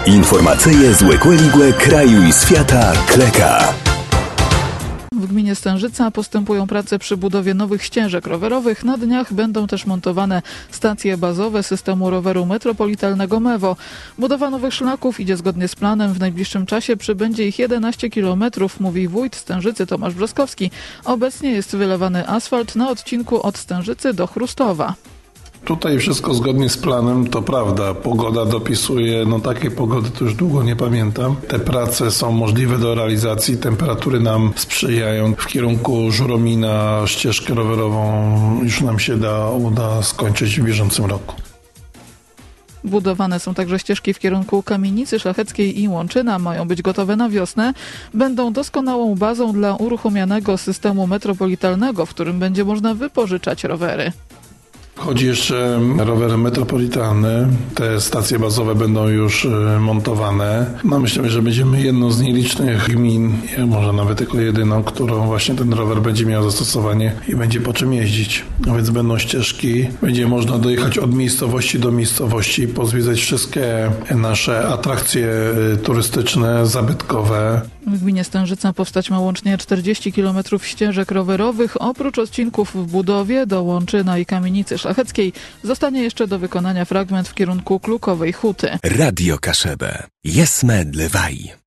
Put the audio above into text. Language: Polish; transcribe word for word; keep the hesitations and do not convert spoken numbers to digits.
Informacyje z Łekłe kraju i świata Kleka. W gminie Stężyca postępują prace przy budowie nowych ścieżek rowerowych. Na dniach będą też montowane stacje bazowe systemu roweru metropolitalnego Mewo. Budowa nowych szlaków idzie zgodnie z planem. W najbliższym czasie przybędzie ich jedenaście kilometrów, mówi wójt Stężycy Tomasz Brzoskowski. Obecnie jest wylewany asfalt na odcinku od Stężycy do Chrustowa. Tutaj wszystko zgodnie z planem, to prawda. Pogoda dopisuje, no takiej pogody to już długo nie pamiętam. Te prace są możliwe do realizacji, temperatury nam sprzyjają. W kierunku Żuromina ścieżkę rowerową już nam się da, uda skończyć w bieżącym roku. Budowane są także ścieżki w kierunku Kamienicy Szlacheckiej i Łączyna. Mają być gotowe na wiosnę. Będą doskonałą bazą dla uruchomionego systemu metropolitalnego, w którym będzie można wypożyczać rowery. Chodzi jeszcze rowery metropolitalne. Te stacje bazowe będą już montowane. No myślę, że będziemy jedną z nielicznych gmin, może nawet tylko jedyną, którą właśnie ten rower będzie miał zastosowanie i będzie po czym jeździć. A więc będą ścieżki, będzie można dojechać od miejscowości do miejscowości, pozwiedzać wszystkie nasze atrakcje turystyczne, zabytkowe. W gminie Stężyca powstać ma łącznie czterdzieści kilometrów ścieżek rowerowych. Oprócz odcinków w budowie do Łączyna i Kamienicy Szlacheckiej zostanie jeszcze do wykonania fragment w kierunku Klukowej Huty. Radio Kaszebę. Jesme dlewaj.